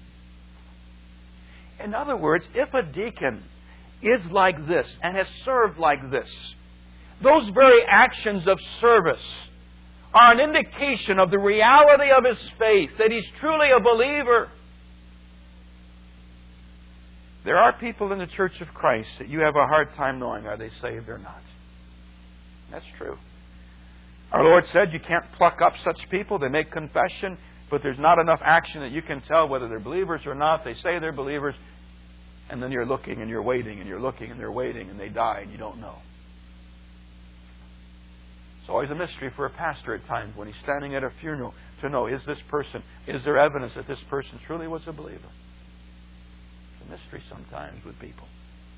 In other words, if a deacon is like this and has served like this, those very actions of service are an indication of the reality of his faith, that he's truly a believer. There are people in the Church of Christ that you have a hard time knowing are they saved or not. That's true. Our Lord said you can't pluck up such people. They make confession, but there's not enough action that you can tell whether they're believers or not. They say they're believers, and then you're looking and you're waiting and you're looking and they're waiting and they die and you don't know. It's always a mystery for a pastor at times when he's standing at a funeral to know, is this person, is there evidence that this person truly was a believer? It's a mystery sometimes with people.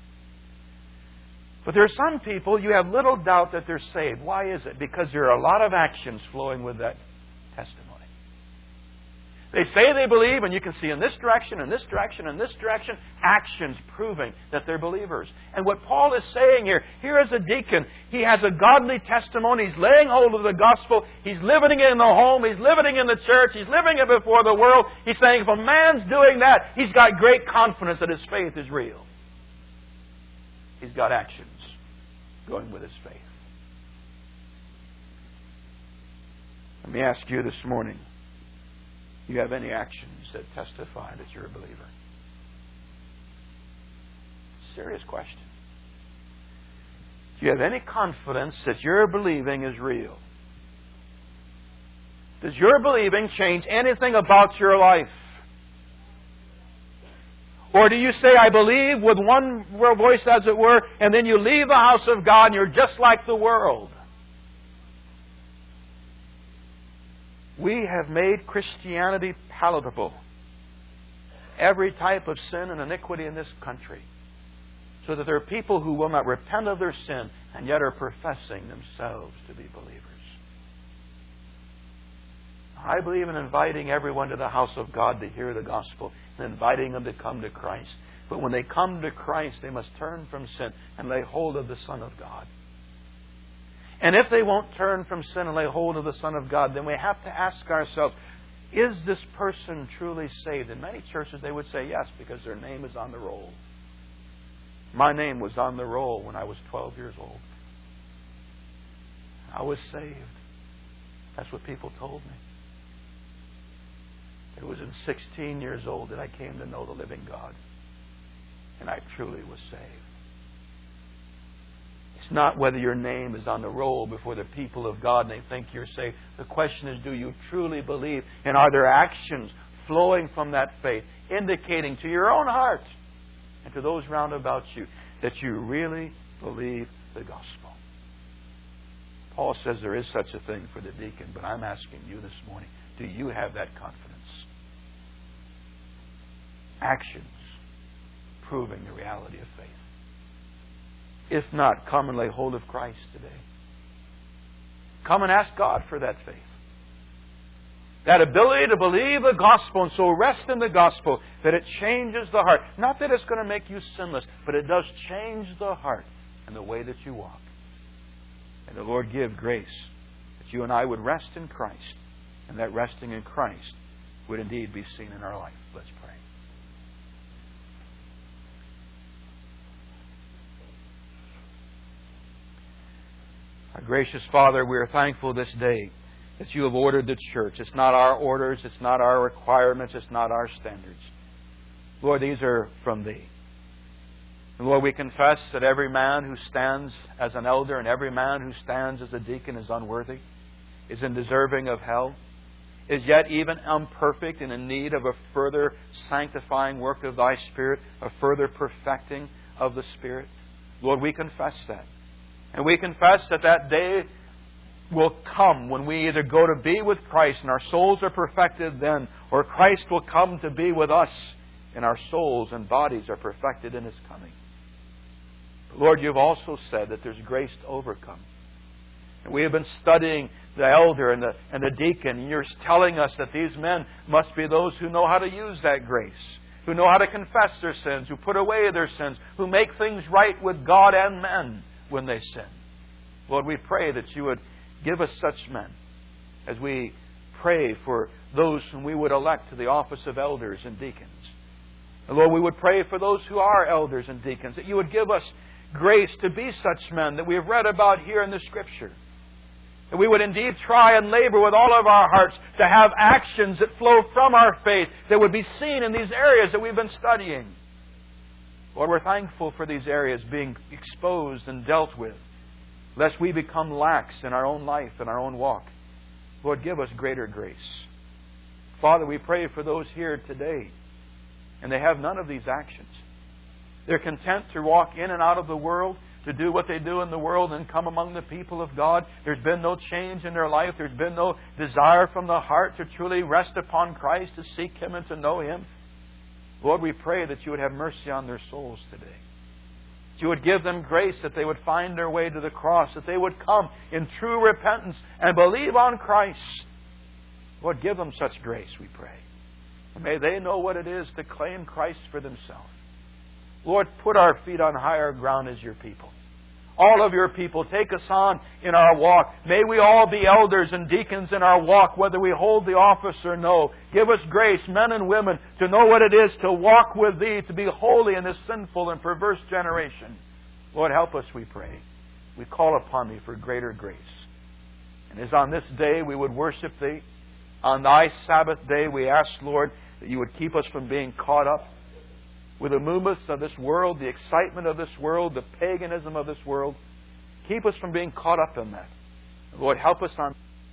But there are some people, you have little doubt that they're saved. Why is it? Because there are a lot of actions flowing with that testimony. They say they believe, and you can see in this direction, in this direction, in this direction, actions proving that they're believers. And what Paul is saying here, here is a deacon. He has a godly testimony. He's laying hold of the gospel. He's living it in the home. He's living it in the church. He's living it before the world. He's saying if a man's doing that, he's got great confidence that his faith is real. He's got actions going with his faith. Let me ask you this morning, do you have any actions that testify that you're a believer? Serious question. Do you have any confidence that your believing is real? Does your believing change anything about your life? Or do you say, I believe, with one voice as it were, and then you leave the house of God and you're just like the world? We have made Christianity palatable. Every type of sin and iniquity in this country. So that there are people who will not repent of their sin and yet are professing themselves to be believers. I believe in inviting everyone to the house of God to hear the gospel and inviting them to come to Christ. But when they come to Christ, they must turn from sin and lay hold of the Son of God. And if they won't turn from sin and lay hold of the Son of God, then we have to ask ourselves, is this person truly saved? In many churches they would say yes, because their name is on the roll. My name was on the roll when I was twelve years old. I was saved. That's what people told me. It was in sixteen years old that I came to know the living God. And I truly was saved. It's not whether your name is on the roll before the people of God and they think you're saved. The question is, do you truly believe? And are there actions flowing from that faith, indicating to your own heart and to those round about you that you really believe the gospel? Paul says there is such a thing for the deacon, but I'm asking you this morning, do you have that confidence? Actions proving the reality of faith. If not, come and lay hold of Christ today. Come and ask God for that faith. That ability to believe the gospel and so rest in the gospel that it changes the heart. Not that it's going to make you sinless, but it does change the heart and the way that you walk. And the Lord give grace that you and I would rest in Christ, and that resting in Christ would indeed be seen in our life. Let's pray. Our gracious Father, we are thankful this day that you have ordered the church. It's not our orders, it's not our requirements, it's not our standards. Lord, these are from Thee. And Lord, we confess that every man who stands as an elder and every man who stands as a deacon is unworthy, is undeserving of hell, is yet even imperfect and in need of a further sanctifying work of Thy Spirit, a further perfecting of the Spirit. Lord, we confess that. And we confess that that day will come when we either go to be with Christ and our souls are perfected then, or Christ will come to be with us and our souls and bodies are perfected in His coming. But Lord, you've also said that there's grace to overcome. And we have been studying the elder and the, and the deacon, and you're telling us that these men must be those who know how to use that grace, who know how to confess their sins, who put away their sins, who make things right with God and men when they sin. Lord, we pray that you would give us such men as we pray for those whom we would elect to the office of elders and deacons. And Lord, we would pray for those who are elders and deacons, that you would give us grace to be such men that we have read about here in the Scripture. That we would indeed try and labor with all of our hearts to have actions that flow from our faith that would be seen in these areas that we've been studying. Lord, we're thankful for these areas being exposed and dealt with, lest we become lax in our own life and our own walk. Lord, give us greater grace. Father, we pray for those here today, and they have none of these actions. They're content to walk in and out of the world, to do what they do in the world and come among the people of God. There's been no change in their life. There's been no desire from the heart to truly rest upon Christ, to seek Him and to know Him. Lord, we pray that You would have mercy on their souls today. That You would give them grace, that they would find their way to the cross, that they would come in true repentance and believe on Christ. Lord, give them such grace, we pray. And may they know what it is to claim Christ for themselves. Lord, put our feet on higher ground as Your people. All of Your people, take us on in our walk. May we all be elders and deacons in our walk, whether we hold the office or no. Give us grace, men and women, to know what it is to walk with Thee, to be holy in this sinful and perverse generation. Lord, help us, we pray. We call upon Thee for greater grace. And as on this day we would worship Thee, on Thy Sabbath day we ask, Lord, that You would keep us from being caught up with the movements of this world, the excitement of this world, the paganism of this world. Keep us from being caught up in that. Lord, help us on